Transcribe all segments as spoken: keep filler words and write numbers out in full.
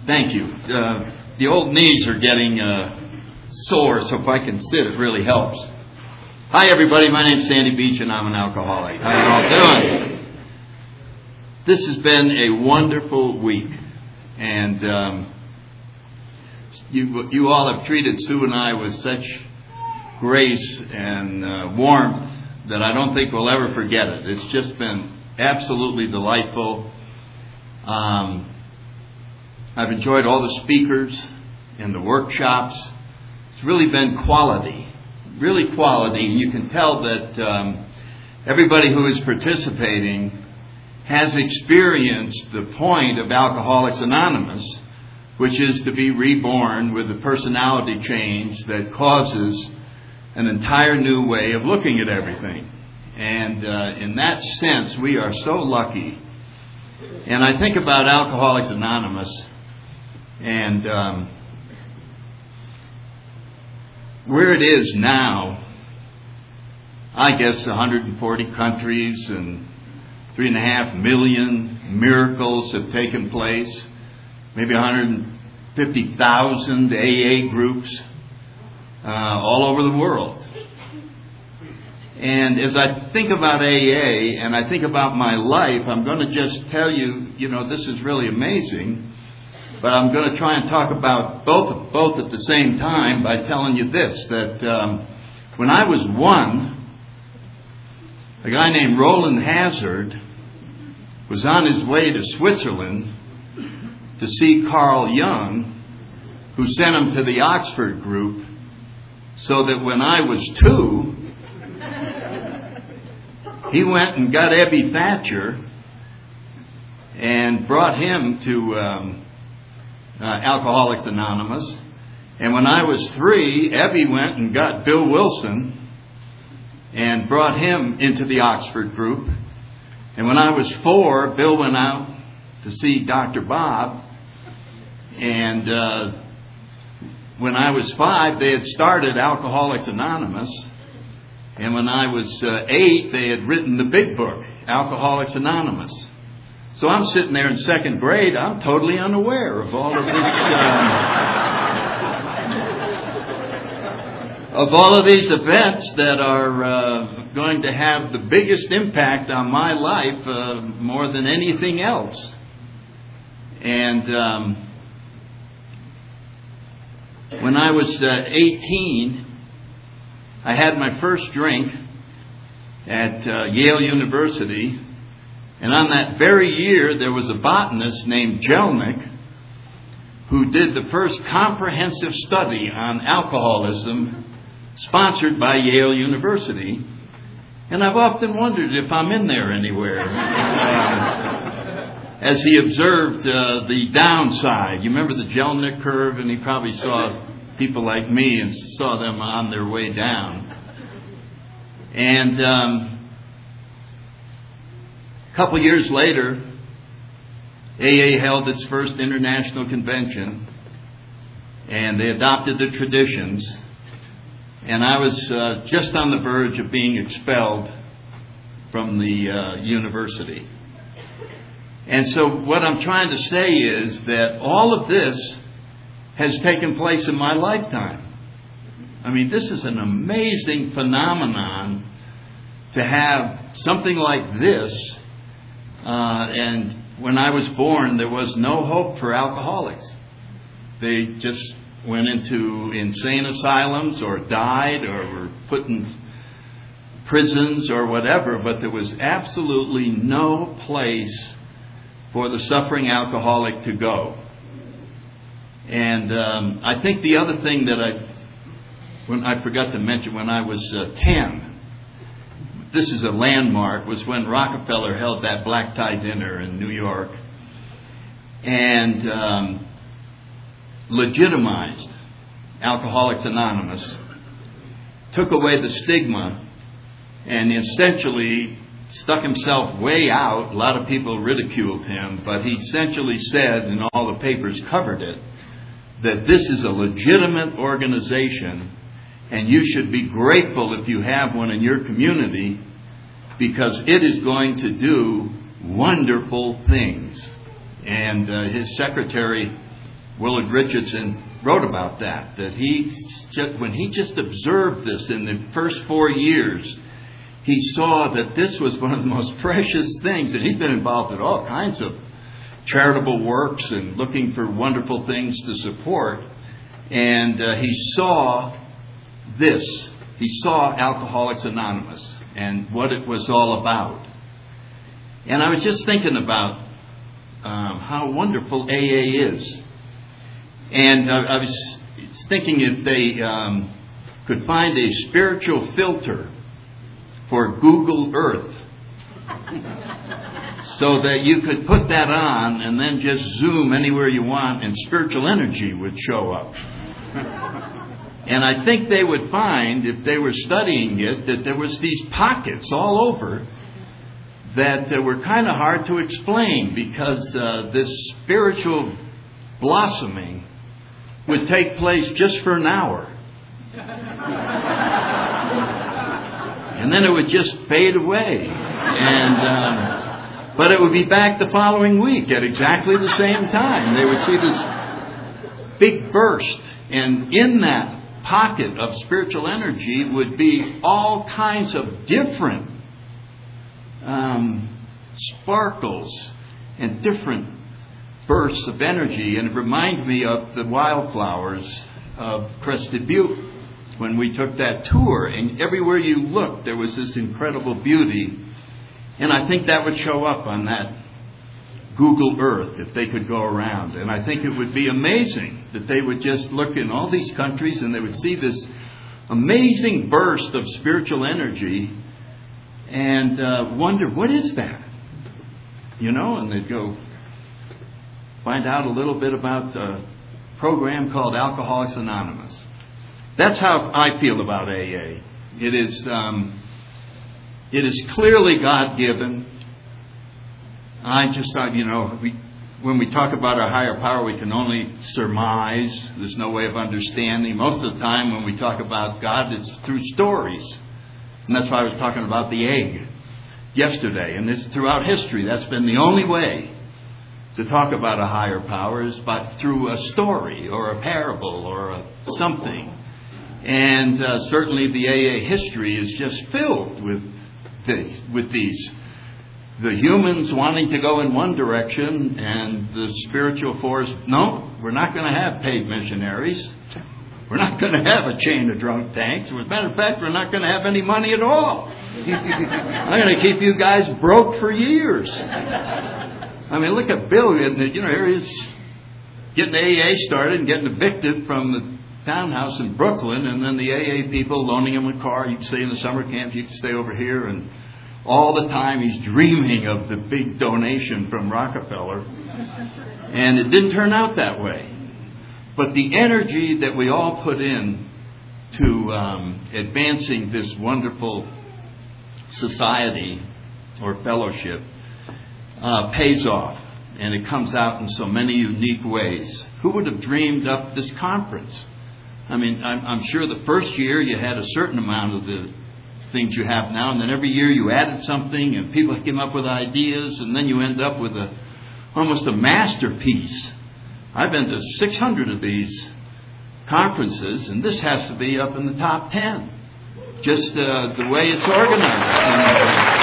Thank you. Uh, the old knees are getting uh, sore, so if I can sit, it really helps. Hi, everybody. My name's Sandy Beach, and I'm an alcoholic. How you all doing? This has been a wonderful week, and um, you you all have treated Sue and I with such grace and uh, warmth that I don't think we'll ever forget it. It's just been absolutely delightful. Um, I've enjoyed all the speakers and the workshops. It's really been quality, really quality. And you can tell that um, everybody who is participating has experienced the point of Alcoholics Anonymous, which is to be reborn with a personality change that causes an entire new way of looking at everything. And uh, in that sense, we are so lucky. And I think about Alcoholics Anonymous, and um, where it is now, I guess one hundred forty countries and three and a half million miracles have taken place, maybe one hundred fifty thousand A A groups uh, all over the world. And as I think about A A and I think about my life, I'm going to just tell you, you know, this is really amazing. But I'm going to try and talk about both both at the same time by telling you this, that um, when I was one, a guy named Roland Hazard was on his way to Switzerland to see Carl Jung, who sent him to the Oxford group, so that when I was two, he went and got Ebby Thatcher and brought him to um, uh, Alcoholics Anonymous. And when I was three, Ebby went and got Bill Wilson and brought him into the Oxford group. And when I was four, Bill went out to see Doctor Bob. And uh, when I was five, they had started Alcoholics Anonymous. And when I was uh, eight, they had written the big book, Alcoholics Anonymous. So I'm sitting there in second grade. I'm totally unaware of all of this, uh, of all of these events that are uh, going to have the biggest impact on my life, uh, more than anything else. And um, when I was uh, eighteen, I had my first drink at uh, Yale University, and on that very year there was a botanist named Jellinek who did the first comprehensive study on alcoholism sponsored by Yale University, and I've often wondered if I'm in there anywhere. uh, as he observed uh, the downside. You remember the Jellinek curve, and he probably saw people like me and saw them on their way down. And um, a couple years later, A A held its first international convention, and they adopted the traditions. And I was uh, just on the verge of being expelled from the uh, university. And so what I'm trying to say is that all of this has taken place in my lifetime. I mean, this is an amazing phenomenon to have something like this. Uh, and when I was born, there was no hope for alcoholics. They just went into insane asylums or died or were put in prisons or whatever, but there was absolutely no place for the suffering alcoholic to go. And um, I think the other thing that I, when I forgot to mention, when I was uh, ten, this is a landmark, was when Rockefeller held that black tie dinner in New York and um, legitimized Alcoholics Anonymous, took away the stigma, and essentially stuck himself way out. A lot of people ridiculed him, but he essentially said, and all the papers covered it, that this is a legitimate organization and you should be grateful if you have one in your community, because it is going to do wonderful things. And uh, his secretary Willard Richardson wrote about that, that he just, when he just observed this in the first four years, he saw that this was one of the most precious things, and he's been involved in all kinds of charitable works and looking for wonderful things to support. And uh, he saw this. He saw Alcoholics Anonymous and what it was all about. And I was just thinking about um, how wonderful A A is. And uh, I was thinking if they um, could find a spiritual filter for Google Earth, so that you could put that on and then just zoom anywhere you want and spiritual energy would show up. And I think they would find, if they were studying it, that there was these pockets all over that uh, were kind of hard to explain, because uh, this spiritual blossoming would take place just for an hour. And then it would just fade away. And um, but it would be back the following week at exactly the same time. They would see this big burst. And in that pocket of spiritual energy would be all kinds of different um, sparkles and different bursts of energy. And it reminded me of the wildflowers of Crested Butte when we took that tour. And everywhere you looked, there was this incredible beauty. And I think that would show up on that Google Earth if they could go around. And I think it would be amazing that they would just look in all these countries and they would see this amazing burst of spiritual energy and uh, wonder, what is that? You know, and they'd go find out a little bit about a program called Alcoholics Anonymous. That's how I feel about A A. It is... Um, It is clearly God-given. I just thought, you know, we, when we talk about our higher power, we can only surmise. There's no way of understanding. Most of the time when we talk about God, it's through stories. And that's why I was talking about the egg yesterday. And it's throughout history. That's been the only way to talk about a higher power, is by through a story or a parable or a something. And uh, certainly the A A history is just filled with The, with these, the humans wanting to go in one direction and the spiritual force, no, we're not going to have paid missionaries. We're not going to have a chain of drunk tanks. As a matter of fact, we're not going to have any money at all. I'm going to keep you guys broke for years. I mean, look at Bill. You know, here he's getting A A started and getting evicted from the townhouse in Brooklyn, and then the A A people loaning him a car. You can stay in the summer camp, you can stay over here, and all the time he's dreaming of the big donation from Rockefeller. And it didn't turn out that way. But the energy that we all put in to um, advancing this wonderful society or fellowship uh, pays off, and it comes out in so many unique ways. Who would have dreamed up this conference? I mean, I'm, I'm sure the first year you had a certain amount of the things you have now, and then every year you added something, and people came up with ideas, and then you end up with a almost a masterpiece. I've been to six hundred of these conferences, and this has to be up in the top ten, just uh, the way it's organized. And,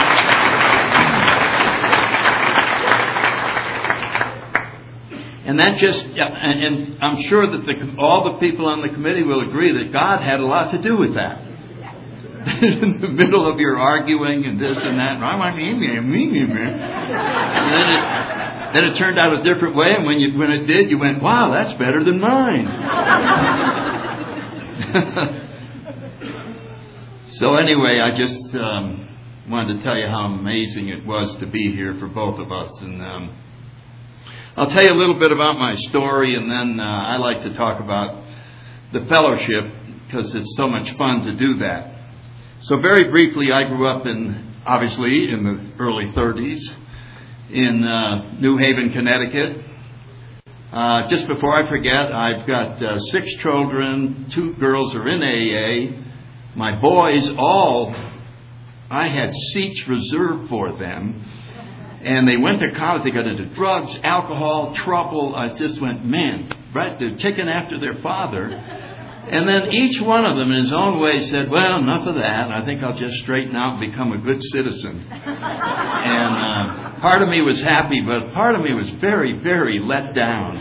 And that just, yeah, and, and I'm sure that the, all the people on the committee will agree that God had a lot to do with that. In the middle of your arguing and this and that, and I want me, me, me, me, me. And then it, then it turned out a different way, and when you when it did, you went, wow, that's better than mine. So anyway, I just um, wanted to tell you how amazing it was to be here for both of us. And um, I'll tell you a little bit about my story, and then uh, I like to talk about the fellowship because it's so much fun to do that. So very briefly, I grew up in, obviously, in the early thirties in uh, New Haven, Connecticut. Uh, just before I forget, I've got uh, six children. Two girls are in A A. My boys all, I had seats reserved for them. And they went to college. They got into drugs, alcohol, trouble. I just went, man, right? They're taking after their father. And then each one of them in his own way said, well, enough of that. I think I'll just straighten out and become a good citizen. And uh, part of me was happy, but part of me was very, very let down.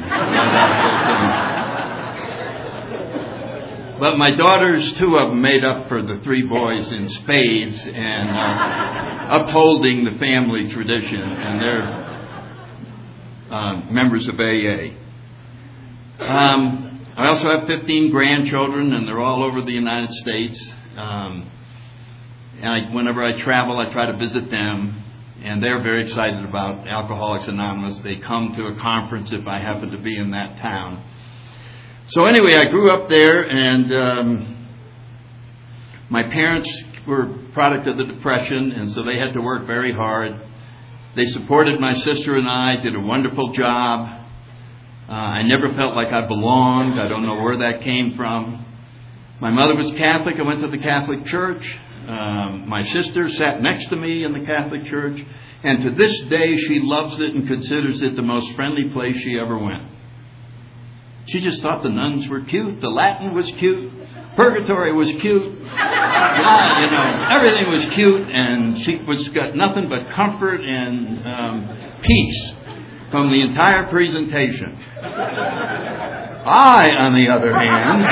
But my daughters, two of them, made up for the three boys in spades and uh, upholding the family tradition. And they're uh, members of A A. Um, I also have fifteen grandchildren, and they're all over the United States. Um, and I, whenever I travel, I try to visit them, and they're very excited about Alcoholics Anonymous. They come to a conference if I happen to be in that town. So anyway, I grew up there, and um, my parents were a product of the Depression, and so they had to work very hard. They supported my sister and I, did a wonderful job. Uh, I never felt like I belonged. I don't know where that came from. My mother was Catholic. I went to the Catholic Church. Um, my sister sat next to me in the Catholic Church. And to this day, she loves it and considers it the most friendly place she ever went. She just thought the nuns were cute. The Latin was cute. Purgatory was cute. Yeah, you know, everything was cute. And she was got nothing but comfort and um, peace from the entire presentation. I, on the other hand,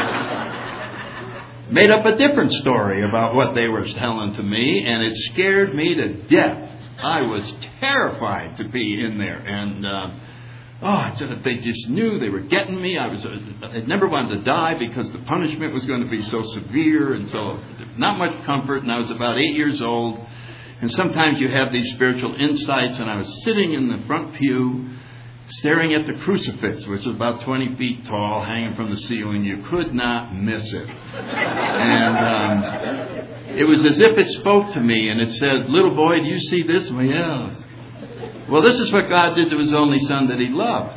made up a different story about what they were telling to me, and it scared me to death. I was terrified to be in there, and uh, oh, they just knew they were getting me. I was, uh, I never wanted to die because the punishment was going to be so severe, and so not much comfort. And I was about eight years old, and sometimes you have these spiritual insights. And I was sitting in the front pew, staring at the crucifix, which was about twenty feet tall, hanging from the ceiling. You could not miss it. And um, it was as if it spoke to me, and it said, little boy, do you see this? Well, yeah. Well, this is what God did to his only son that he loved.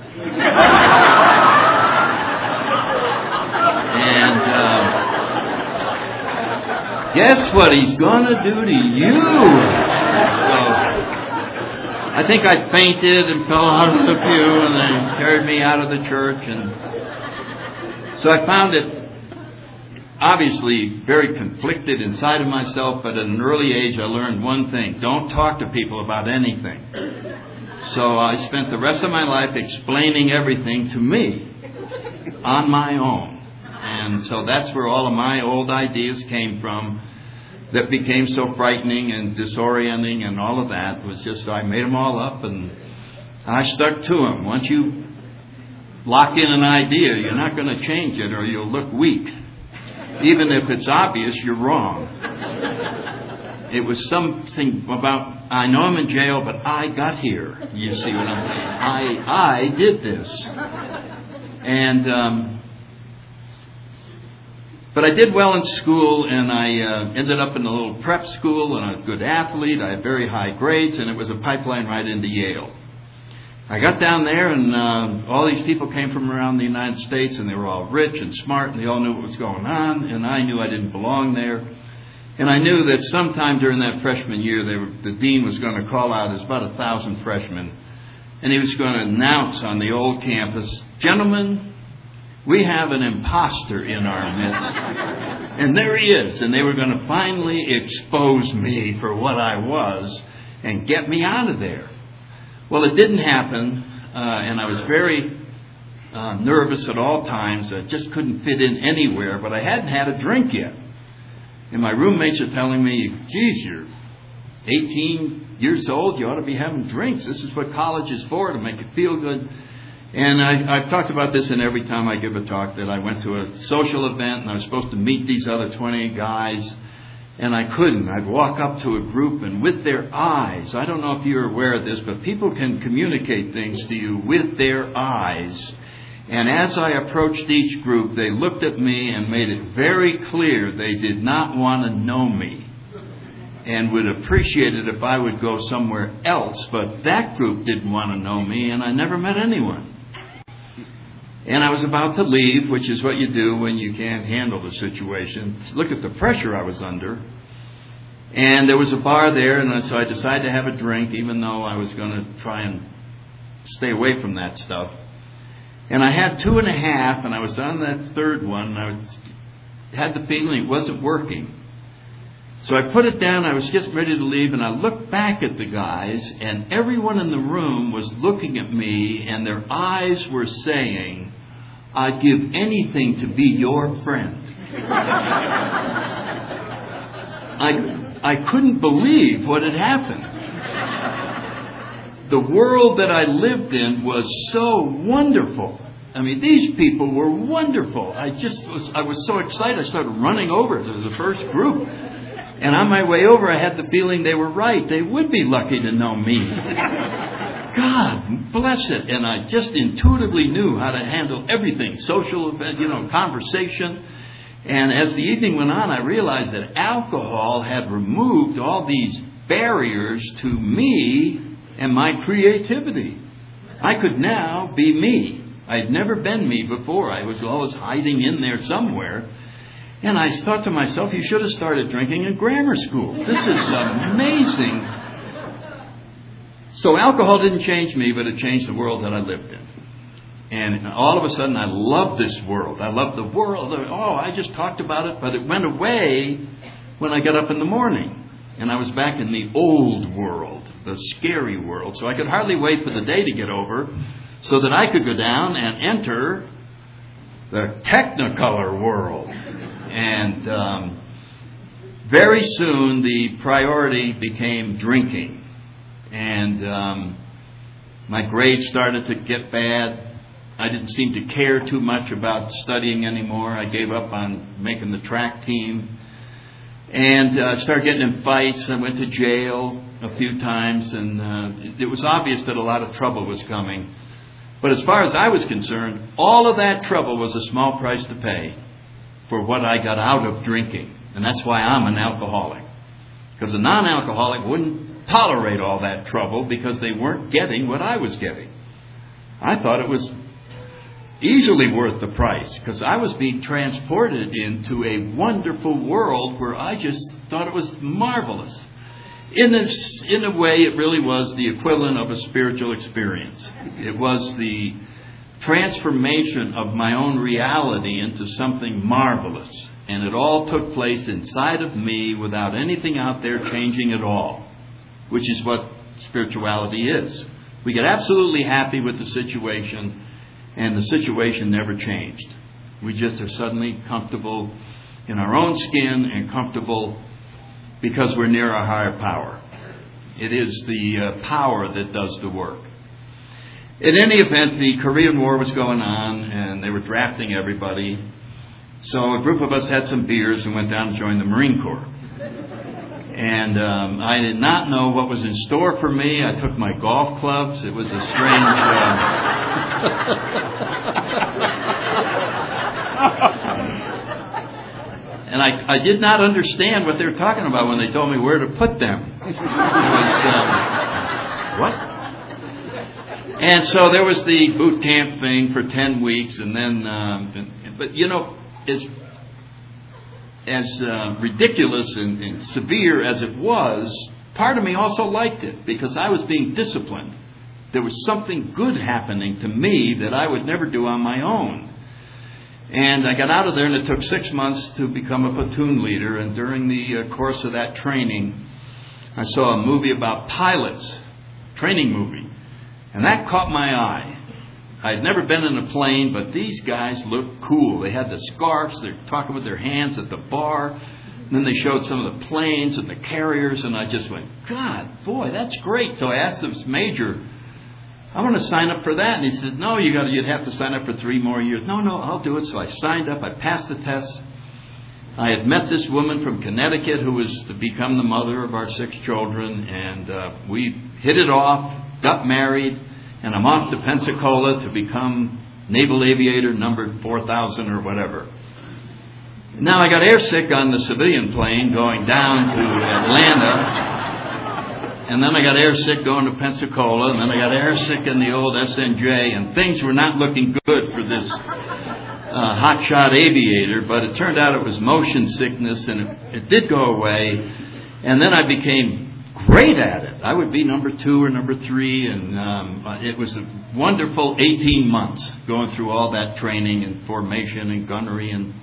And uh, guess what he's going to do to you? Well, I think I fainted and fell out of the pew, and they carried me out of the church. And so I found it obviously very conflicted inside of myself, but at an early age I learned one thing: don't talk to people about anything. So I spent the rest of my life explaining everything to me on my own. And so that's where all of my old ideas came from that became so frightening and disorienting, and all of that was just, I made them all up and I stuck to them. Once you lock in an idea, you're not going to change it or you'll look weak. Even if it's obvious you're wrong. It was something about, I know I'm in jail, but I got here. You see what I'm saying? I, I did this. And, um, But I did well in school, and I uh, ended up in a little prep school, and I was a good athlete. I had very high grades, and it was a pipeline right into Yale. I got down there, and uh, all these people came from around the United States, and they were all rich and smart, and they all knew what was going on, and I knew I didn't belong there. And I knew that sometime during that freshman year, they were, the dean was going to call out, there's about a thousand freshmen, and he was going to announce on the old campus, gentlemen, we have an imposter in our midst. And there he is. And they were going to finally expose me for what I was and get me out of there. Well, it didn't happen. Uh, and I was very uh, nervous at all times. I just couldn't fit in anywhere. But I hadn't had a drink yet. And my roommates are telling me, geez, you're eighteen years old. You ought to be having drinks. This is what college is for, to make you feel good. And I, I've talked about this in every time I give a talk, that I went to a social event and I was supposed to meet these other twenty guys, and I couldn't. I'd walk up to a group, and with their eyes, I don't know if you're aware of this, but people can communicate things to you with their eyes. And as I approached each group, they looked at me and made it very clear they did not want to know me and would appreciate it if I would go somewhere else. But that group didn't want to know me, and I never met anyone. And I was about to leave, which is what you do when you can't handle the situation. Look at the pressure I was under. And there was a bar there, and so I decided to have a drink, even though I was going to try and stay away from that stuff. And I had two and a half, and I was on that third one, and I was, had the feeling it wasn't working. So I put it down, I was just ready to leave, and I looked back at the guys, and everyone in the room was looking at me, and their eyes were saying, "I'd give anything to be your friend." I I couldn't believe what had happened. The world that I lived in was so wonderful. I mean, these people were wonderful. I just was, I was so excited. I started running over to the first group. And on my way over, I had the feeling they were right. They would be lucky to know me. God bless it. And I just intuitively knew how to handle everything. Social event, you know, conversation. And as the evening went on, I realized that alcohol had removed all these barriers to me and my creativity. I could now be me. I had never been me before. I was always hiding in there somewhere. And I thought to myself, you should have started drinking in grammar school. This is amazing. So alcohol didn't change me, but it changed the world that I lived in. And all of a sudden, I loved this world. I loved the world. Oh, I just talked about it, but it went away when I got up in the morning. And I was back in the old world, the scary world. So I could hardly wait for the day to get over so that I could go down and enter the Technicolor world. And um, very soon, the priority became drinking. And um, my grades started to get bad. I didn't seem to care too much about studying anymore. I gave up on making the track team. And uh, started getting in fights. I went to jail a few times. And uh, it was obvious that a lot of trouble was coming. But as far as I was concerned, all of that trouble was a small price to pay for what I got out of drinking. And that's why I'm an alcoholic. Because a non-alcoholic wouldn't tolerate all that trouble because they weren't getting what I was getting. I thought it was easily worth the price because I was being transported into a wonderful world where I just thought it was marvelous. In a, in a way, it really was the equivalent of a spiritual experience. It was the transformation of my own reality into something marvelous. And it all took place inside of me without anything out there changing at all, which is what spirituality is. We get absolutely happy with the situation, and the situation never changed. We just are suddenly comfortable in our own skin and comfortable because we're near a higher power. It is the uh, power that does the work. In any event, the Korean War was going on, and they were drafting everybody. So a group of us had some beers and went down to join the Marine Corps. And um, I did not know what was in store for me. I took my golf clubs. It was a strange... Uh, and I, I did not understand what they were talking about when they told me where to put them. It was... Um, what? And so there was the boot camp thing for ten weeks, and then, um, but you know, as as uh, ridiculous and, and severe as it was, part of me also liked it because I was being disciplined. There was something good happening to me that I would never do on my own. And I got out of there, and it took six months to become a platoon leader. And during the uh, course of that training, I saw a movie about pilots, training movie. And that caught my eye. I had never been in a plane, but these guys looked cool. They had the scarves. They were talking with their hands at the bar. And then they showed some of the planes and the carriers. And I just went, God, boy, that's great. So I asked this major, I want to sign up for that. And he said, no, you got to, you'd have to sign up for three more years. No, no, I'll do it. So I signed up. I passed the test. I had met this woman from Connecticut who was to become the mother of our six children. And uh, we hit it off. Got married, and I'm off to Pensacola to become naval aviator number four thousand or whatever. Now I got airsick on the civilian plane going down to Atlanta, and then I got airsick going to Pensacola, and then I got airsick in the old S N J, and things were not looking good for this uh, hotshot aviator, but it turned out it was motion sickness, and it, it did go away. And then I became great at it. I would be number two or number three, and um, it was a wonderful eighteen months going through all that training and formation and gunnery and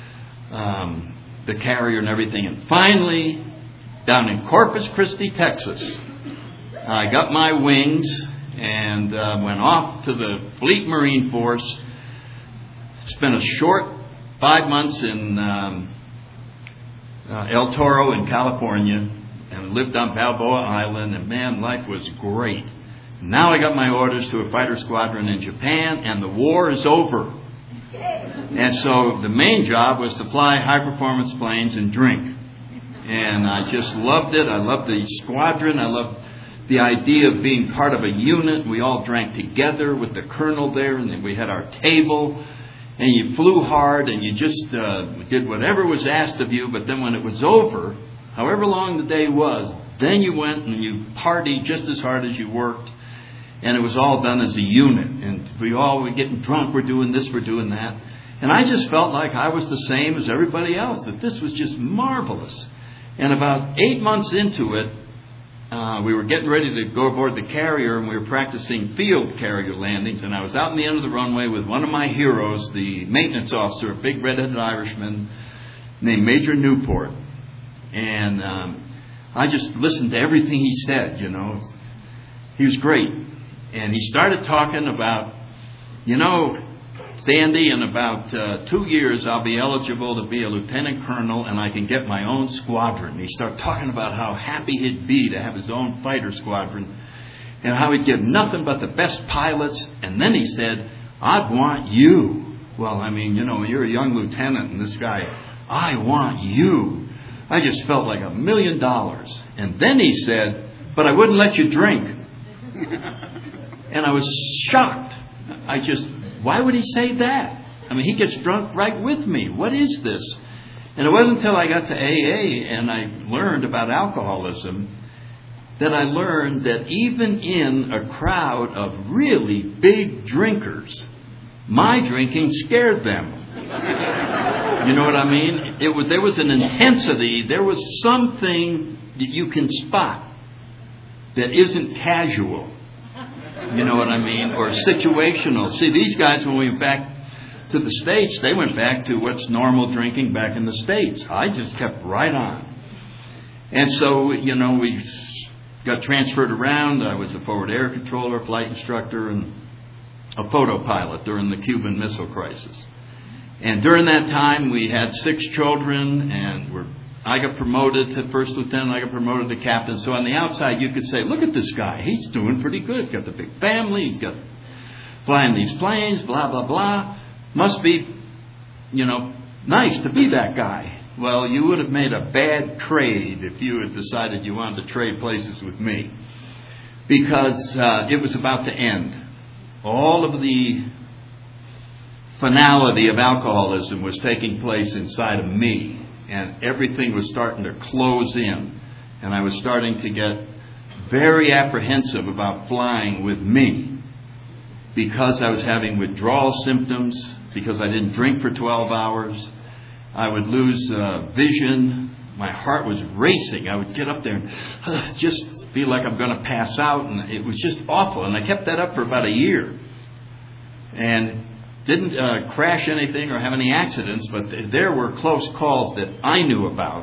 um, the carrier and everything. And finally, down in Corpus Christi, Texas, I got my wings and uh, went off to the Fleet Marine Force. Spent a short five months in um, uh, El Toro in California and lived on Balboa Island. And man, life was great. Now I got my orders to a fighter squadron in Japan, and the war is over. And so the main job was to fly high-performance planes and drink. And I just loved it. I loved the squadron. I loved the idea of being part of a unit. We all drank together with the colonel there, and then we had our table. And you flew hard, and you just uh, did whatever was asked of you. But then when it was over, however long the day was, then you went and you partied just as hard as you worked. And it was all done as a unit. And we all were getting drunk. We're doing this, we're doing that. And I just felt like I was the same as everybody else, that this was just marvelous. And about eight months into it, uh, we were getting ready to go aboard the carrier, and we were practicing field carrier landings. And I was out in the end of the runway with one of my heroes, the maintenance officer, a big red-headed Irishman named Major Newport. And um, I just listened to everything he said, you know. He was great. And he started talking about, you know, Sandy, in about uh, two years, I'll be eligible to be a lieutenant colonel, and I can get my own squadron. He started talking about how happy he'd be to have his own fighter squadron, and how he'd give nothing but the best pilots. And then he said, I'd want you. Well, I mean, you know, you're a young lieutenant, and this guy, I want you. I just felt like a million dollars. And then he said, but I wouldn't let you drink. And I was shocked. I just... Why would he say that? I mean, he gets drunk right with me. What is this? And it wasn't until I got to A A and I learned about alcoholism that I learned that even in a crowd of really big drinkers, my drinking scared them. You know what I mean? It was, there was an intensity. There was something that you can spot that isn't casual. You know what I mean? Or situational. See, these guys, when we went back to the States, they went back to what's normal drinking back in the States. I just kept right on. And so, you know, we got transferred around. I was a forward air controller, flight instructor, and a photo pilot during the Cuban Missile Crisis. And during that time, we had six children, and we're I got promoted to first lieutenant. I got promoted to captain. So on the outside, you could say, look at this guy. He's doing pretty good. He's got the big family. He's got flying these planes, blah, blah, blah. Must be, you know, nice to be that guy. Well, you would have made a bad trade if you had decided you wanted to trade places with me. Because uh, it was about to end. All of the finality of alcoholism was taking place inside of me. And everything was starting to close in. And I was starting to get very apprehensive about flying with me. Because I was having withdrawal symptoms. Because I didn't drink for twelve hours. I would lose uh, vision. My heart was racing. I would get up there and uh, just feel like I'm going to pass out. And it was just awful. And I kept that up for about a year. And didn't uh, crash anything or have any accidents, but th- there were close calls that I knew about.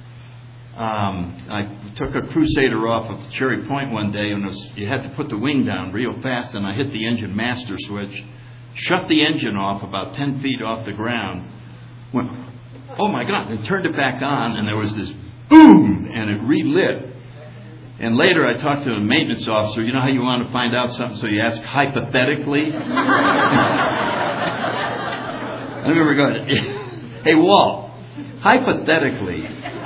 Um, I took a Crusader off of Cherry Point one day, and it was, you had to put the wing down real fast, and I hit the engine master switch, shut the engine off about ten feet off the ground, went, oh my God, and turned it back on, and there was this boom, and it relit. And later I talked to a maintenance officer. You know how you want to find out something, so you ask hypothetically? I remember going, hey, Walt, hypothetically,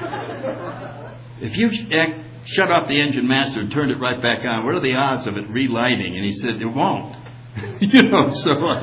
if you shut off the engine master and turned it right back on, what are the odds of it relighting? And he said, it won't. You know, so I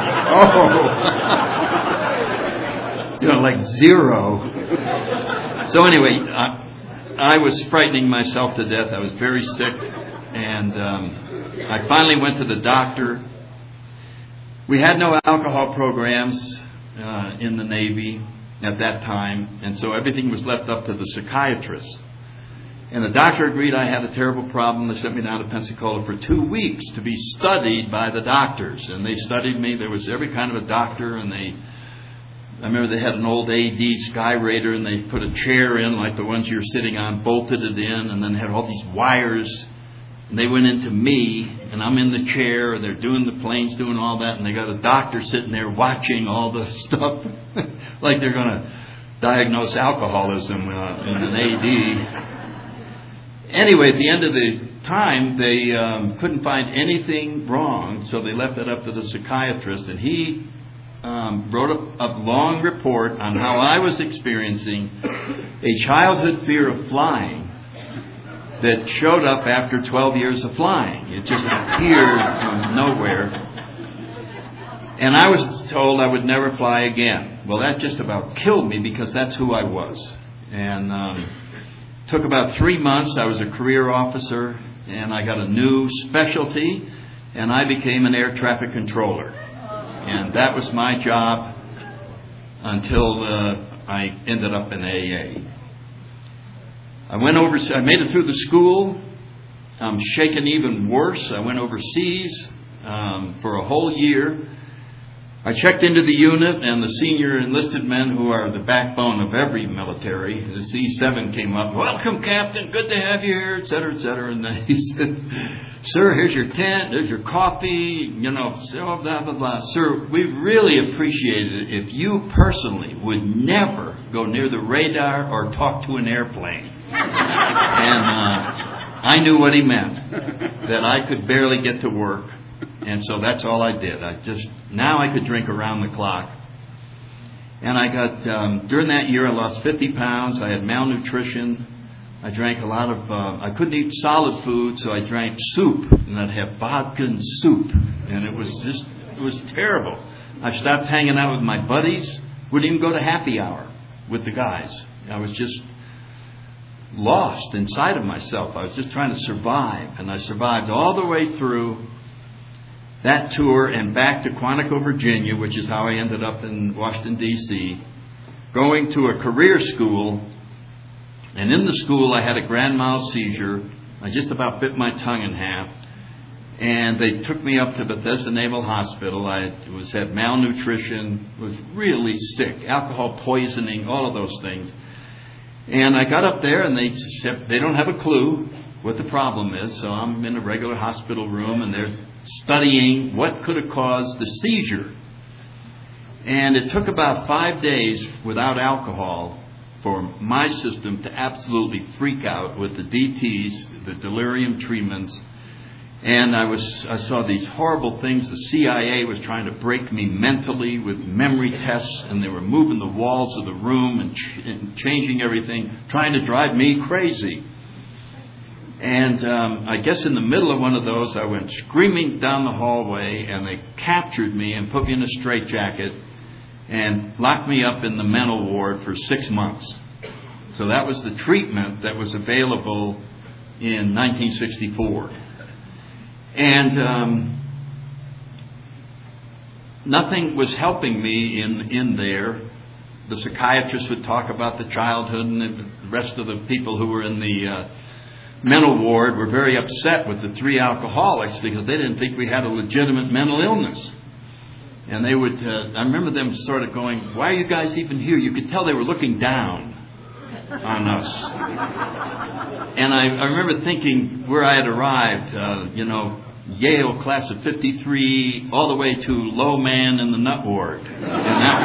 just went, oh. You know, like zero. So anyway, I, I was frightening myself to death. I was very sick. And um, I finally went to the doctor. We had no alcohol programs uh, in the Navy at that time. And so everything was left up to the psychiatrist. And the doctor agreed I had a terrible problem. They sent me down to Pensacola for two weeks to be studied by the doctors. And they studied me. There was every kind of a doctor. And they, I remember they had an old A D Sky Raider, and they put a chair in like the ones you're sitting on, bolted it in, and then had all these wires. And they went into me, and I'm in the chair, and they're doing the planes, doing all that. And they got a doctor sitting there watching all the stuff like they're going to diagnose alcoholism uh, in an A D. Anyway, at the end of the time, they um, couldn't find anything wrong, so they left it up to the psychiatrist, and he um, wrote a, a long report on how I was experiencing a childhood fear of flying that showed up after twelve years of flying. It just appeared from nowhere. And I was told I would never fly again. Well, that just about killed me because that's who I was. And um, took about three months. I was a career officer, and I got a new specialty, and I became an air traffic controller. And that was my job until uh, I ended up in A A. I went over. I made it through the school. I'm shaken even worse. I went overseas um, for a whole year. I checked into the unit, and the senior enlisted men, who are the backbone of every military, the C seven came up. "Welcome, Captain. Good to have you here," et cetera, et cetera. And he said, "Sir, here's your tent. There's your coffee. You know, blah, blah, blah, blah. Sir, we really appreciate it if you personally would never go near the radar or talk to an airplane." And uh, I knew what he meant, that I could barely get to work. And so that's all I did. I just, now I could drink around the clock. And I got, um, during that year I lost fifty pounds. I had malnutrition. I drank a lot of, uh, I couldn't eat solid food, so I drank soup. And I'd have vodka and soup. And it was just, it was terrible. I stopped hanging out with my buddies. Wouldn't even go to happy hour with the guys. I was just lost inside of myself. I was just trying to survive. And I survived all the way through that tour and back to Quantico, Virginia, which is how I ended up in Washington, D C, going to a career school. And in the school, I had a grand mal seizure. I just about bit my tongue in half. And they took me up to Bethesda Naval Hospital. I was had malnutrition, was really sick, alcohol poisoning, all of those things. And I got up there, and they said they don't have a clue what the problem is. So I'm in a regular hospital room, and they're studying what could have caused the seizure. And it took about five days without alcohol for my system to absolutely freak out with the D Ts, the delirium treatments. And I was I saw these horrible things. The C I A was trying to break me mentally with memory tests, and they were moving the walls of the room and, ch- and changing everything, trying to drive me crazy. And um, I guess in the middle of one of those, I went screaming down the hallway, and they captured me and put me in a straitjacket and locked me up in the mental ward for six months. So that was the treatment that was available in nineteen sixty-four. And um, nothing was helping me in, in there. The psychiatrist would talk about the childhood, and the rest of the people who were in the uh, mental ward were very upset with the three alcoholics because they didn't think we had a legitimate mental illness. And they would, uh, I remember them sort of going, "Why are you guys even here?" You could tell they were looking down on us. And I, I remember thinking where I had arrived, uh, you know, Yale class of fifty-three, all the way to low man in the nut ward. And that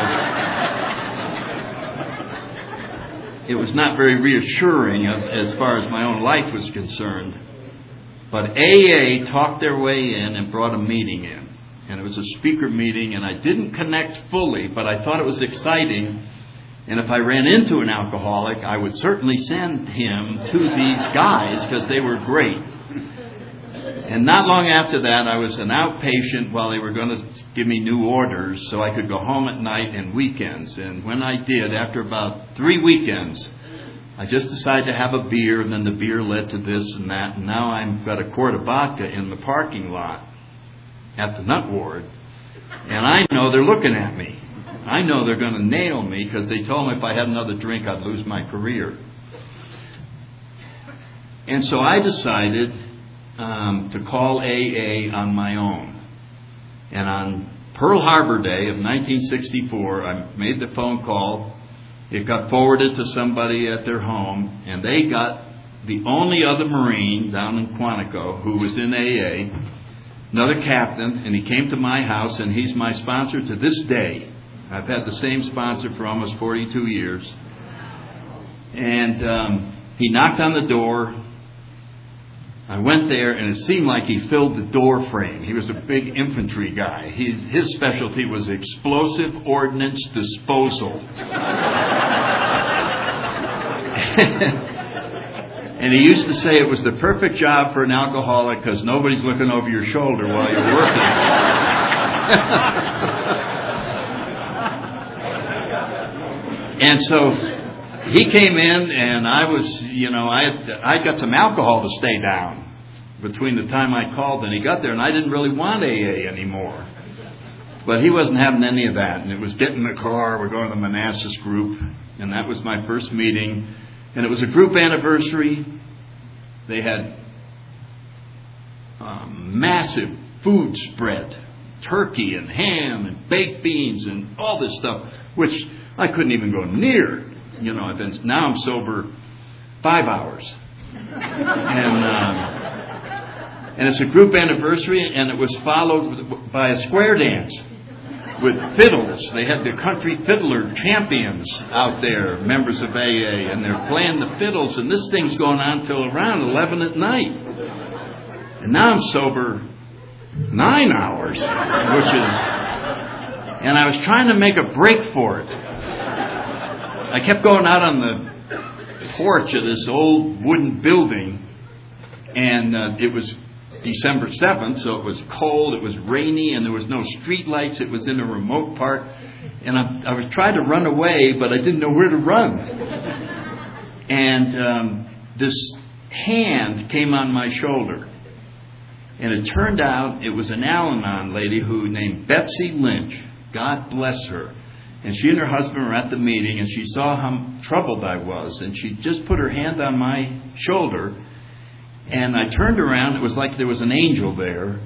was the... It was not very reassuring as far as my own life was concerned. But A A talked their way in and brought a meeting in. And it was a speaker meeting, and I didn't connect fully, but I thought it was exciting. And if I ran into an alcoholic, I would certainly send him to these guys because they were great. And not long after that, I was an outpatient while they were going to give me new orders so I could go home at night and weekends. And when I did, after about three weekends, I just decided to have a beer, and then the beer led to this and that. And now I've got a quart of vodka in the parking lot at the nut ward. And I know they're looking at me. I know they're going to nail me because they told me if I had another drink, I'd lose my career. And so I decided um, to call A A on my own. And on Pearl Harbor Day of nineteen sixty-four, I made the phone call. It got forwarded to somebody at their home, and they got the only other Marine down in Quantico who was in A A, another captain, and he came to my house, and he's my sponsor to this day. I've had the same sponsor for almost forty-two years. And um, he knocked on the door. I went there, and it seemed like he filled the door frame. He was a big infantry guy. He, his specialty was explosive ordnance disposal. And he used to say it was the perfect job for an alcoholic because nobody's looking over your shoulder while you're working. And so he came in, and I was, you know, I had, I got some alcohol to stay down between the time I called and he got there, and I didn't really want A A anymore. But he wasn't having any of that, and it was get in the car, we're going to the Manassas group, and that was my first meeting. And it was a group anniversary. They had um, massive food spread, turkey and ham and baked beans and all this stuff, which I couldn't even go near. You know, I've been, now I'm sober five hours. And, um, and it's a group anniversary, and it was followed by a square dance with fiddles. They had the country fiddler champions out there, members of A A, and they're playing the fiddles, and this thing's going on till around eleven at night. And now I'm sober nine hours, which is, and I was trying to make a break for it. I kept going out on the porch of this old wooden building, and uh, it was December seventh, so it was cold, it was rainy, and there was no street lights. It was in a remote part, and I, I was trying to run away, but I didn't know where to run. And um, this hand came on my shoulder, and it turned out it was an Al-Anon lady who named Betsy Lynch. God bless her. And she and her husband were at the meeting, and she saw how troubled I was, and she just put her hand on my shoulder. And I turned around, it was like there was an angel there.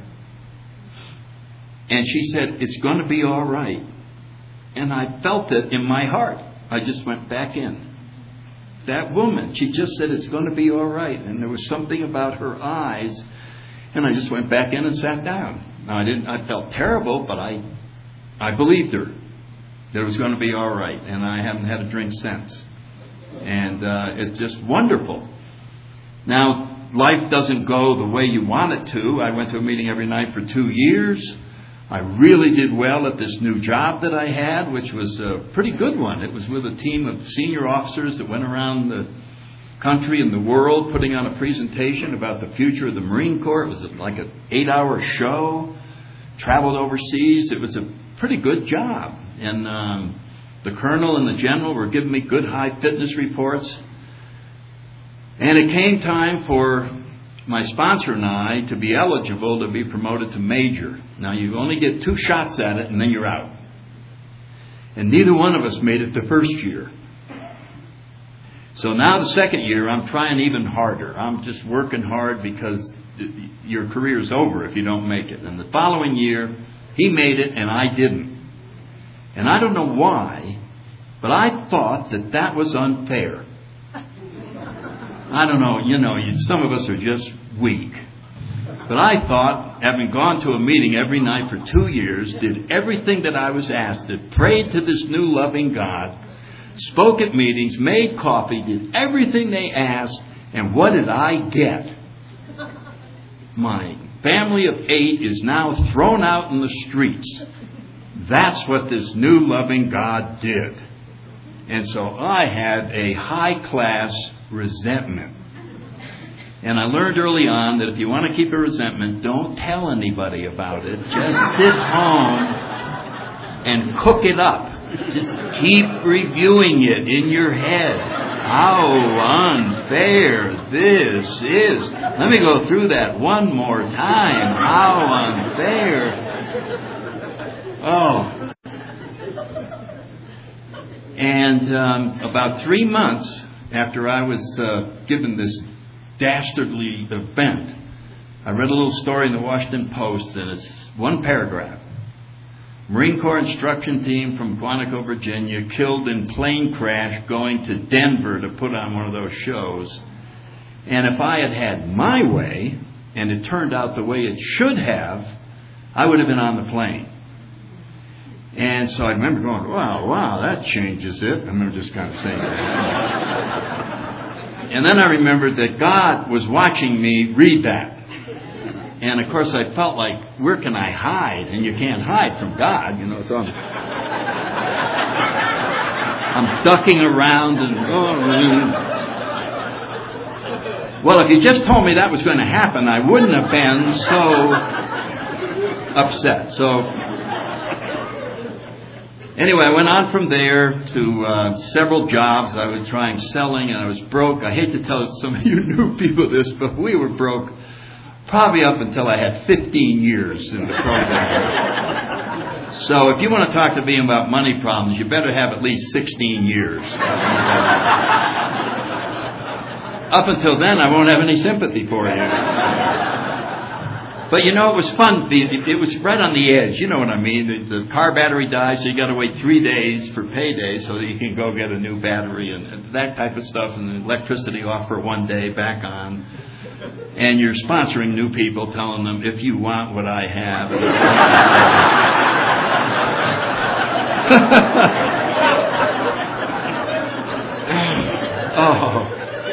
And she said, "It's going to be all right." And I felt it in my heart. I just went back in. That woman, she just said, "It's going to be all right." And there was something about her eyes. And I just went back in and sat down. Now, I didn't, I felt terrible, but I, I believed her that it was going to be all right. And I haven't had a drink since. And uh, it's just wonderful. Now, life doesn't go the way you want it to. I went to a meeting every night for two years. I really did well at this new job that I had, which was a pretty good one. It was with a team of senior officers that went around the country and the world putting on a presentation about the future of the Marine Corps. It was like an eight-hour show, traveled overseas. It was a pretty good job. And um, the colonel and the general were giving me good high fitness reports. And it came time for my sponsor and I to be eligible to be promoted to major. Now, you only get two shots at it, and then you're out. And neither one of us made it the first year. So now the second year, I'm trying even harder. I'm just working hard because your career's over if you don't make it. And the following year, he made it, and I didn't. And I don't know why, but I thought that that was unfair. I don't know, you know, some of us are just weak. But I thought, having gone to a meeting every night for two years, did everything that I was asked, did, prayed to this new loving God, spoke at meetings, made coffee, did everything they asked, and what did I get? My family of eight is now thrown out in the streets. That's what this new loving God did. And so I had a high-class resentment. And I learned early on that if you want to keep a resentment, don't tell anybody about it. Just sit home and cook it up. Just keep reviewing it in your head. How unfair this is. Let me go through that one more time. How unfair. Oh. And um, about three months after I was uh, given this dastardly event. I read a little story in the Washington Post, and it's one paragraph. Marine Corps instruction team from Quantico, Virginia, killed in plane crash going to Denver to put on one of those shows. And if I had had my way, and it turned out the way it should have, I would have been on the plane. And so I remember going, wow, wow, that changes it. I remember just kind of saying that. And then I remembered that God was watching me read that. And of course I felt like, where can I hide? And you can't hide from God, you know. So I'm, I'm ducking around and going. Well, if you just told me that was going to happen, I wouldn't have been so upset. So anyway, I went on from there to uh, several jobs. I was trying selling, and I was broke. I hate to tell some of you new people this, but we were broke probably up until I had fifteen years in the program. So if you want to talk to me about money problems, you better have at least sixteen years. Up until then, I won't have any sympathy for you. But you know, it was fun. It was right on the edge. You know what I mean? The, the car battery dies, so you got to wait three days for payday so that you can go get a new battery and, and that type of stuff. And the electricity off for one day, back on. And you're sponsoring new people, telling them, if you want what I have. Oh.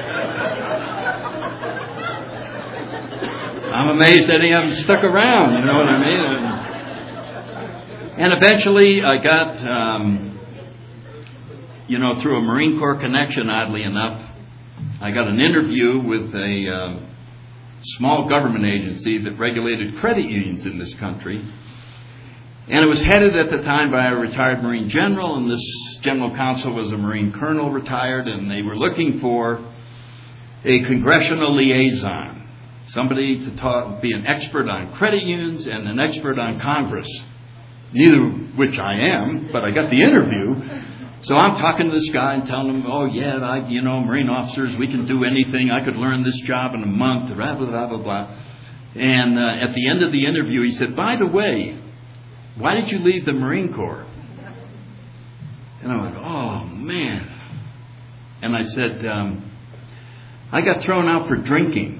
I'm amazed any of them stuck around, you know what I mean? And, and eventually I got, um, you know, through a Marine Corps connection, oddly enough, I got an interview with a um, small government agency that regulated credit unions in this country. And it was headed at the time by a retired Marine general, and this general counsel was a Marine colonel retired, and they were looking for a congressional liaison. Somebody to talk, be an expert on credit unions and an expert on Congress. Neither of which I am, but I got the interview. So I'm talking to this guy and telling him, oh yeah, I, you know, Marine officers, we can do anything. I could learn this job in a month, blah, blah, blah, blah, blah. And uh, at the end of the interview, he said, by the way, why did you leave the Marine Corps? And I went, oh man. And I said, um, I got thrown out for drinking.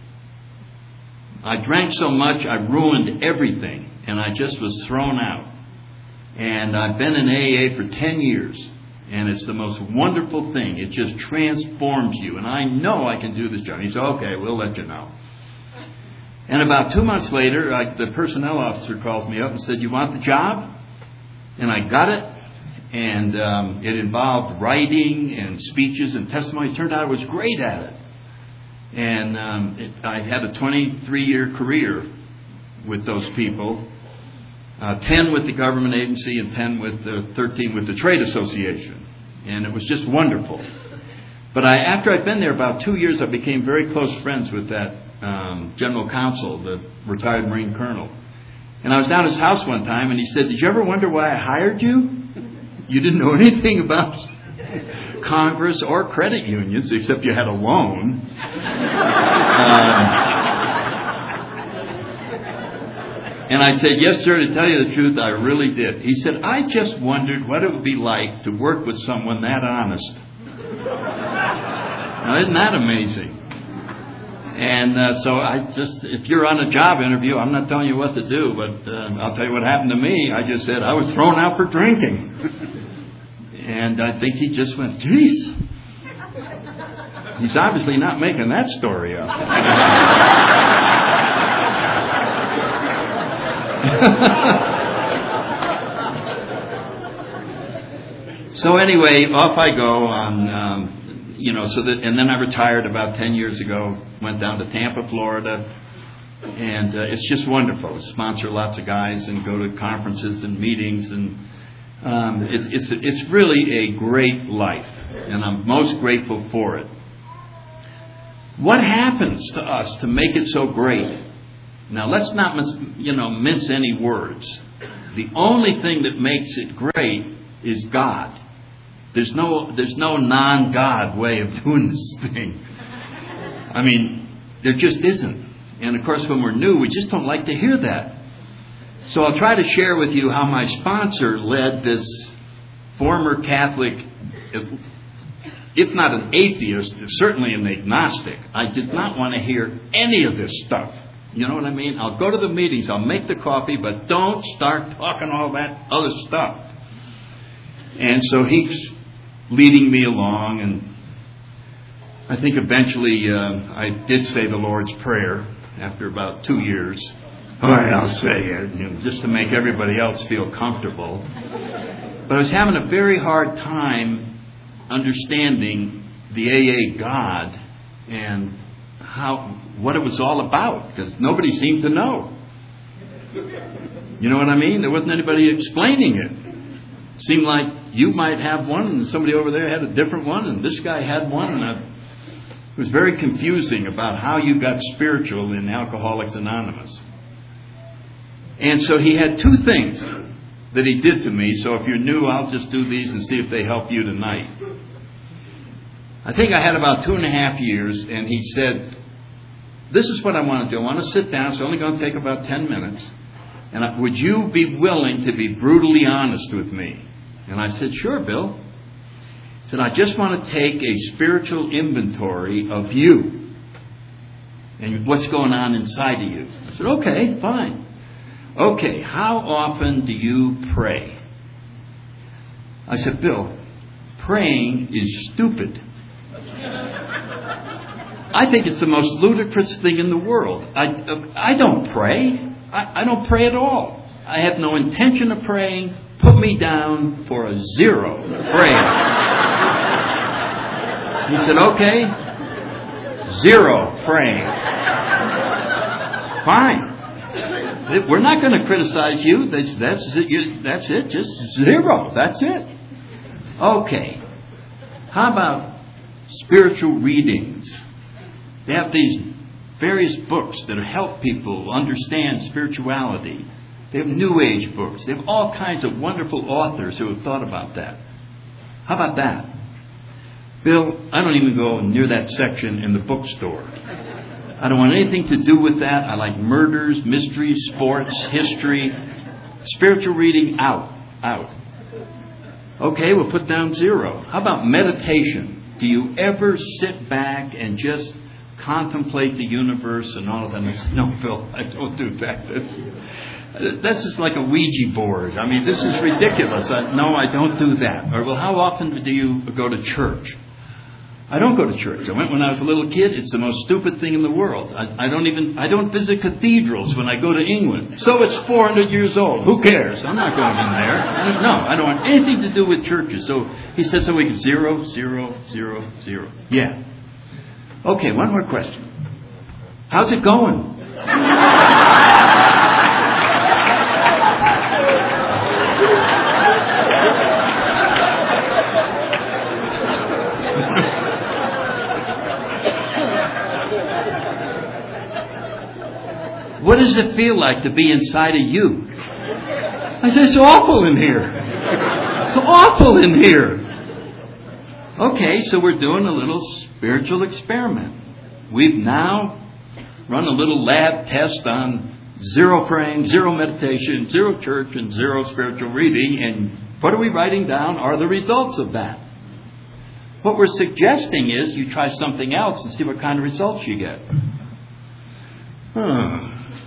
I drank so much, I ruined everything, and I just was thrown out. And I've been in A A for ten years, and it's the most wonderful thing. It just transforms you, and I know I can do this job. He said, okay, we'll let you know. And about two months later, like the personnel officer calls me up and said, you want the job? And I got it, and um, it involved writing and speeches and testimony. It turned out I was great at it. And um, it, I had a twenty-three year career with those people, uh, ten with the government agency and ten with the thirteen with the trade association, and it was just wonderful. But I, after I'd been there about two years, I became very close friends with that um, general counsel, the retired Marine colonel. And I was down at his house one time, and he said, "Did you ever wonder why I hired you? You didn't know anything about Congress or credit unions, except you had a loan." Um, and I said, "Yes, sir, to tell you the truth, I really did." He said, "I just wondered what it would be like to work with someone that honest." Now, isn't that amazing? And uh, so I just, if you're on a job interview, I'm not telling you what to do, but uh, I'll tell you what happened to me. I just said, I was thrown out for drinking. And I think he just went, geez. He's obviously not making that story up. So anyway, off I go on, um, you know, so that, and then I retired about ten years ago, went down to Tampa, Florida, and uh, it's just wonderful. Sponsor lots of guys and go to conferences and meetings, and um, it, it's it's really a great life, and I'm most grateful for it. What happens to us to make it so great? Now, let's not, you know, mince any words. The only thing that makes it great is God. There's no, there's no non-God way of doing this thing. I mean, there just isn't. And of course, when we're new, we just don't like to hear that. So I'll try to share with you how my sponsor led this former Catholic, if not an atheist, certainly an agnostic. I did not want to hear any of this stuff. You know what I mean? I'll go to the meetings, I'll make the coffee, but don't start talking all that other stuff. And so he's leading me along, and I think eventually uh, I did say the Lord's Prayer after about two years. All right, I'll say it, you know, just to make everybody else feel comfortable. But I was having a very hard time understanding the A A God and how what it was all about, because nobody seemed to know. You know what I mean? There wasn't anybody explaining it. It seemed like you might have one, and somebody over there had a different one, and this guy had one, and I, it was very confusing about how you got spiritual in Alcoholics Anonymous. And so he had two things that he did to me. So if you're new, I'll just do these and see if they help you tonight. I think I had about two and a half years, and he said, this is what I want to do. I want to sit down. It's only going to take about ten minutes. And I, would you be willing to be brutally honest with me? And I said, sure, Bill. He said, I just want to take a spiritual inventory of you and what's going on inside of you. I said, okay, fine. Okay, how often do you pray? I said, Bill, praying is stupid. I think it's the most ludicrous thing in the world. I, I don't pray. I, I don't pray at all. I have no intention of praying. Put me down for a zero praying. He said, okay, zero praying. Fine. We're not going to criticize you. That's, that's, it. You, that's it. Just zero. That's it. Okay. How about spiritual readings? They have these various books that help people understand spirituality. They have New Age books. They have all kinds of wonderful authors who have thought about that. How about that? Bill, I don't even go near that section in the bookstore. I don't want anything to do with that. I like murders, mysteries, sports, history. Spiritual reading, out. Out. Okay, we'll put down zero. How about meditation? Do you ever sit back and just contemplate the universe and all of that? I said, no, Phil, I don't do that. That's, that's just like a Ouija board. I mean, this is ridiculous. I, no, I don't do that. Or, well, how often do you go to church? I don't go to church. I went when I was a little kid. It's the most stupid thing in the world. I, I don't even, I don't visit cathedrals when I go to England. So it's four hundred years old. Who cares? I'm not going in there. I don't, no, I don't want anything to do with churches. So he said, so we can zero, zero, zero, zero. Yeah. Okay, one more question. How's it going? What does it feel like to be inside of you? I said, it's awful in here. It's awful in here. Okay, so we're doing a little spiritual experiment. We've now run a little lab test on zero praying, zero meditation, zero church, and zero spiritual reading. And what are we writing down are the results of that. What we're suggesting is you try something else and see what kind of results you get. Huh.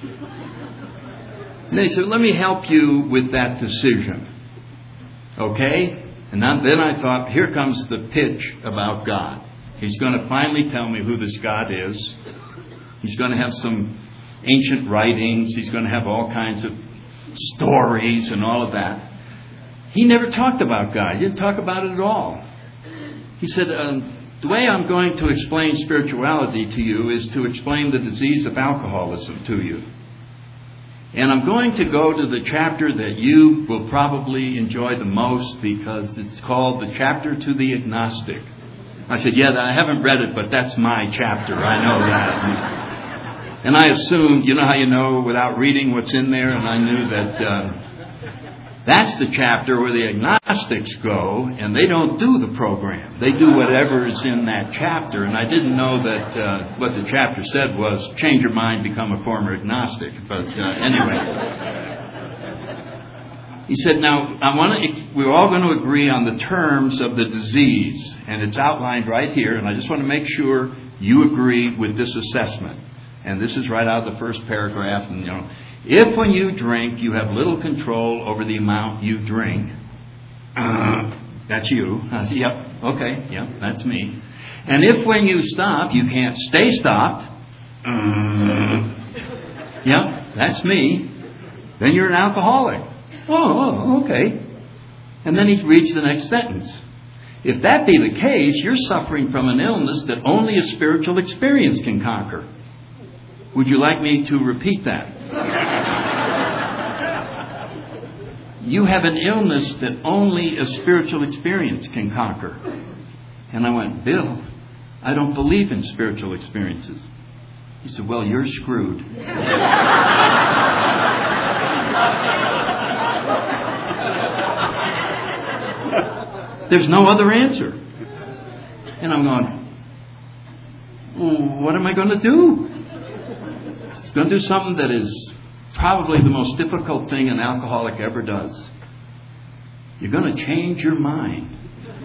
And they said, let me help you with that decision. Okay? And then I thought, here comes the pitch about God. He's going to finally tell me who this God is. He's going to have some ancient writings. He's going to have all kinds of stories and all of that. He never talked about God. He didn't talk about it at all. He said, um, the way I'm going to explain spirituality to you is to explain the disease of alcoholism to you. And I'm going to go to the chapter that you will probably enjoy the most because it's called the chapter to the agnostic. I said, yeah, I haven't read it, but that's my chapter. I know that. And I assumed, you know how you know without reading what's in there? And I knew that uh, That's the chapter where the agnostics go, and they don't do the program. They do whatever is in that chapter. And I didn't know that uh, what the chapter said was, change your mind, become a former agnostic. But uh, anyway, he said, now, I want to, we're all going to agree on the terms of the disease. And it's outlined right here, and I just want to make sure you agree with this assessment. And this is right out of the first paragraph. And, you know, if when you drink, you have little control over the amount you drink. Uh, that's you. I said, yep, okay, yep, that's me. And if when you stop, you can't stay stopped. Uh, yep, that's me. Then you're an alcoholic. Oh, oh, okay. And then he reads the next sentence. If that be the case, you're suffering from an illness that only a spiritual experience can conquer. Would you like me to repeat that? You have an illness that only a spiritual experience can conquer. And I went, Bill, I don't believe in spiritual experiences. He said, well, you're screwed. There's no other answer. And I'm going, well, what am I going to do? It's going to do something that is probably the most difficult thing an alcoholic ever does. You're going to change your mind.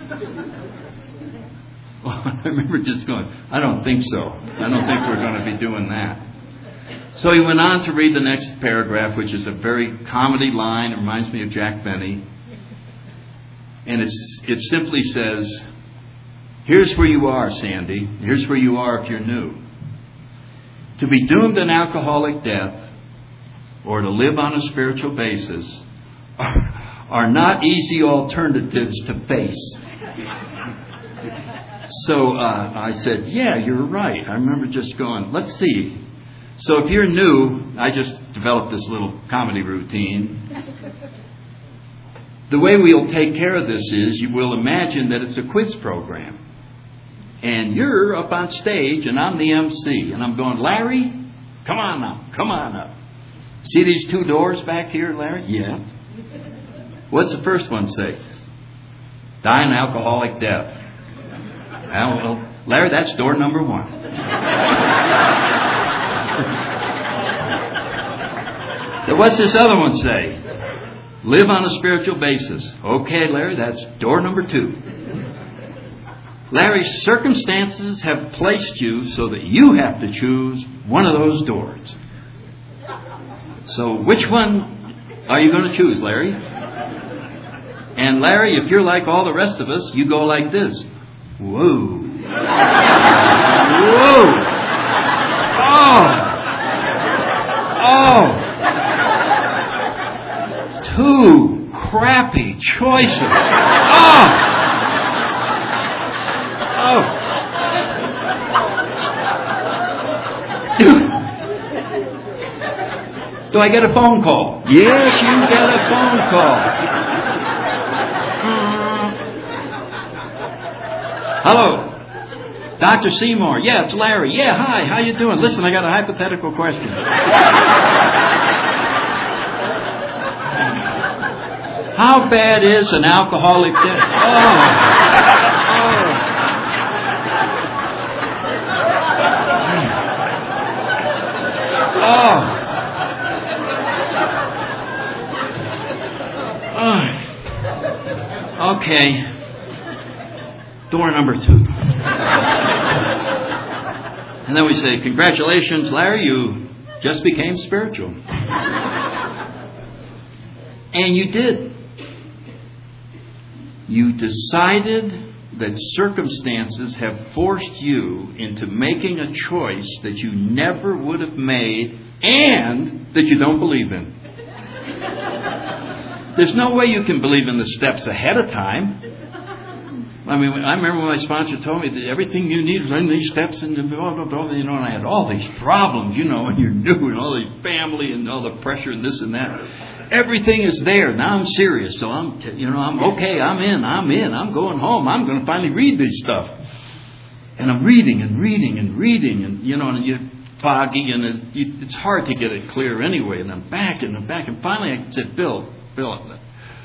Well, I remember just going, I don't think so. I don't think we're going to be doing that. So he went on to read the next paragraph, which is a very comedy line. It reminds me of Jack Benny. And it's, it simply says, here's where you are, Sandy. Here's where you are if you're new. To be doomed an alcoholic death or to live on a spiritual basis are, are not easy alternatives to face. So uh, I said, yeah, you're right. I remember just going, let's see. So if you're new, I just developed this little comedy routine. The way we'll take care of this is you will imagine that it's a quiz program. And you're up on stage and I'm the M C. And I'm going, Larry, come on now, come on up. See these two doors back here, Larry? Yeah. What's the first one say? Die an alcoholic death. Well, Larry, that's door number one. So what's this other one say? Live on a spiritual basis. Okay, Larry, that's door number two. Larry, circumstances have placed you so that you have to choose one of those doors. So which one are you going to choose, Larry? And Larry, if you're like all the rest of us, you go like this. Whoa. Whoa. Oh. Oh. Two crappy choices. Oh. Oh. Dude. Do I get a phone call? Yes, you get a phone call. Hello. Doctor Seymour. Yeah, it's Larry. Yeah, hi. How you doing? Listen, I got a hypothetical question. How bad is an alcoholic death? Oh. Oh. Oh. Okay. Door number two. And then we say, congratulations, Larry, you just became spiritual. And you did. You decided that circumstances have forced you into making a choice that you never would have made and that you don't believe in. There's no way you can believe in the steps ahead of time. I mean, I remember when my sponsor told me that everything you need is in these steps and blah, blah, blah, you know, and I had all these problems, you know, and you're new and all the family and all the pressure and this and that. Everything is there. Now I'm serious. So I'm, t- you know, I'm okay. I'm in. I'm in. I'm going home. I'm going to finally read this stuff. And I'm reading and reading and reading and, you know, and you're foggy and it, you, it's hard to get it clear anyway. And I'm back and I'm back. And finally I said, Bill, Bill,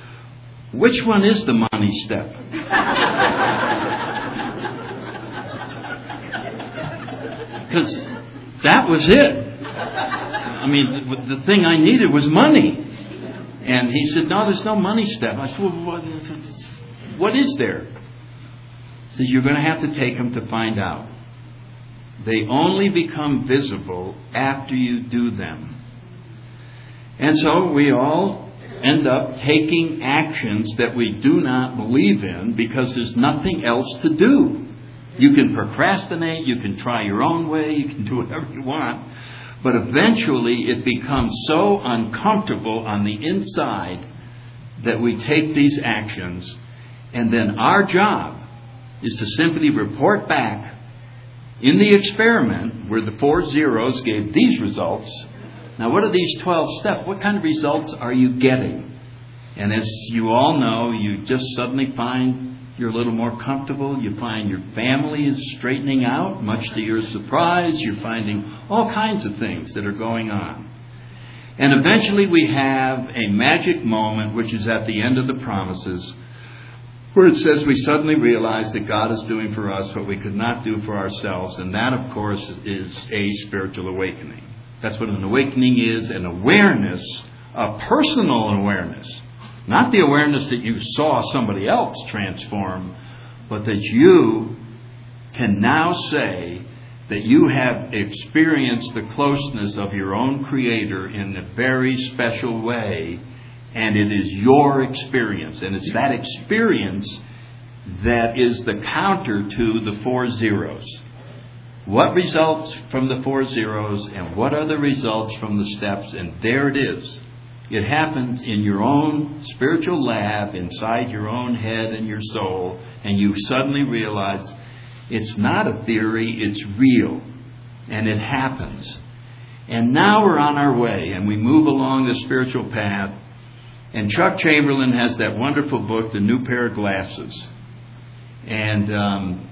which one is the money step? Because that was it. I mean, the, the thing I needed was money. And he said, no, there's no money step. I said, well, what, what is there? He said, you're going to have to take them to find out. They only become visible after you do them. And so we all end up taking actions that we do not believe in because there's nothing else to do. You can procrastinate, you can try your own way, you can do whatever you want. But eventually it becomes so uncomfortable on the inside that we take these actions, and then our job is to simply report back in the experiment where the four zeros gave these results. Now, what are these twelve steps? What kind of results are you getting? And as you all know, you just suddenly find you're a little more comfortable. You find your family is straightening out, much to your surprise. You're finding all kinds of things that are going on. And eventually we have a magic moment, which is at the end of the promises, where it says we suddenly realize that God is doing for us what we could not do for ourselves. And that, of course, is a spiritual awakening. That's what an awakening is, an awareness, a personal awareness. Not the awareness that you saw somebody else transform, but that you can now say that you have experienced the closeness of your own Creator in a very special way, and it is your experience. And it's that experience that is the counter to the four zeros. What results from the four zeros, and what are the results from the steps? And there it is. It happens in your own spiritual lab, inside your own head and your soul, and you suddenly realize it's not a theory, it's real, and it happens. And now we're on our way, and we move along the spiritual path, and Chuck Chamberlain has that wonderful book, The New Pair of Glasses. And um,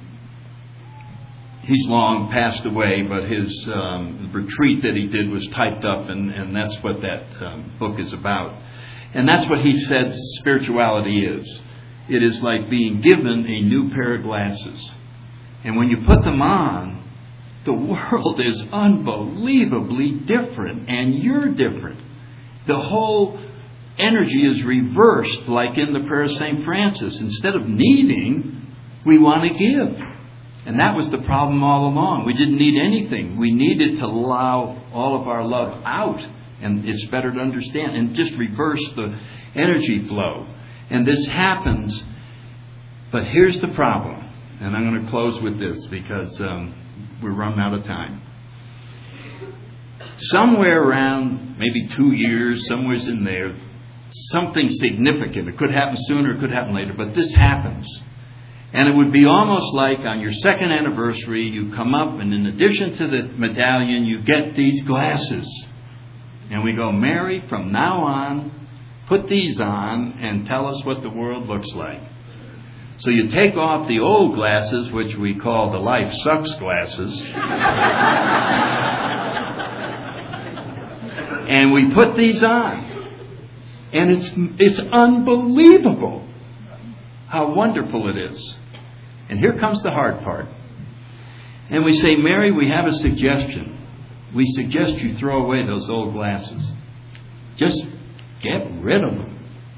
he's long passed away, but his um, retreat that he did was typed up, and, and that's what that um, book is about. And that's what he said spirituality is. It is like being given a new pair of glasses. And when you put them on, the world is unbelievably different, and you're different. The whole energy is reversed, like in the prayer of Saint Francis. Instead of needing, we want to give. And that was the problem all along. We didn't need anything. We needed to allow all of our love out. And it's better to understand and just reverse the energy flow. And this happens. But here's the problem. And I'm going to close with this because um, we're running out of time. Somewhere around maybe two years, somewhere's in there, something significant. It could happen sooner, it could happen later. But this happens. And it would be almost like on your second anniversary, you come up and in addition to the medallion, you get these glasses. And we go, Mary, from now on, put these on and tell us what the world looks like. So you take off the old glasses, which we call the life sucks glasses. And we put these on. And it's it's unbelievable how wonderful it is. And here comes the hard part. And we say, Mary, we have a suggestion. We suggest you throw away those old glasses. Just get rid of them.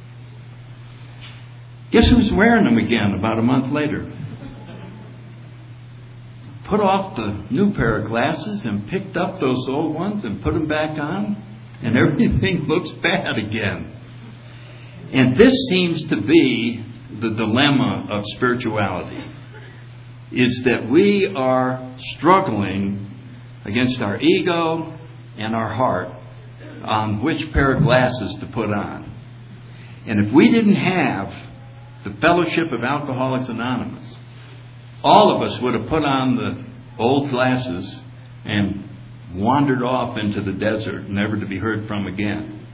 Guess who's wearing them again about a month later? Put off the new pair of glasses and picked up those old ones and put them back on. And everything looks bad again. And this seems to be the dilemma of spirituality, is that we are struggling against our ego and our heart on which pair of glasses to put on. And if we didn't have the Fellowship of Alcoholics Anonymous, all of us would have put on the old glasses and wandered off into the desert, never to be heard from again.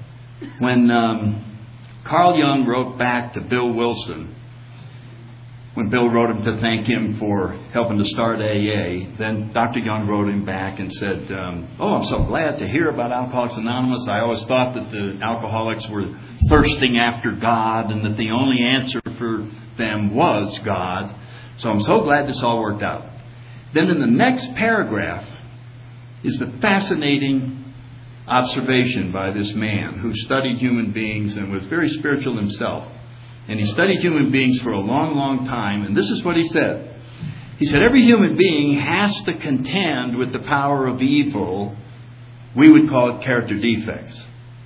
When um, Carl Jung wrote back to Bill Wilson, when Bill wrote him to thank him for helping to start A A, then Doctor Young wrote him back and said, um, oh, I'm so glad to hear about Alcoholics Anonymous. I always thought that the alcoholics were thirsting after God and that the only answer for them was God. So I'm so glad this all worked out. Then in the next paragraph is the fascinating observation by this man who studied human beings and was very spiritual himself. And he studied human beings for a long, long time. And this is what he said. He said, every human being has to contend with the power of evil. We would call it character defects.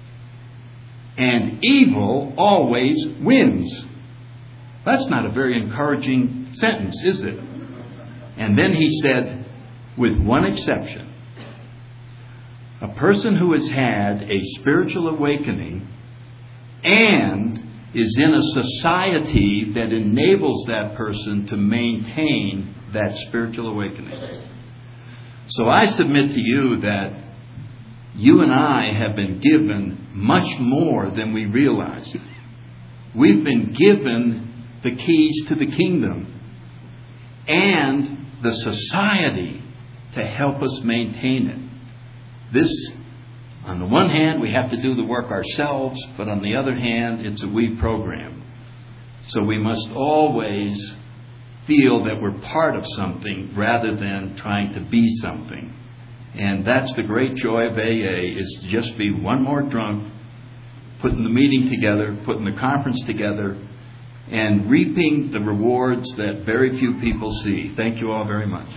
And evil always wins. That's not a very encouraging sentence, is it? And then he said, with one exception, a person who has had a spiritual awakening and is in a society that enables that person to maintain that spiritual awakening. So I submit to you that you and I have been given much more than we realize. We've been given the keys to the kingdom and the society to help us maintain it. This, on the one hand, we have to do the work ourselves, but on the other hand, it's a we program. So we must always feel that we're part of something rather than trying to be something. And that's the great joy of A A, is to just be one more drunk, putting the meeting together, putting the conference together, and reaping the rewards that very few people see. Thank you all very much.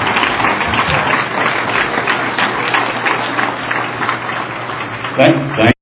Thank, thank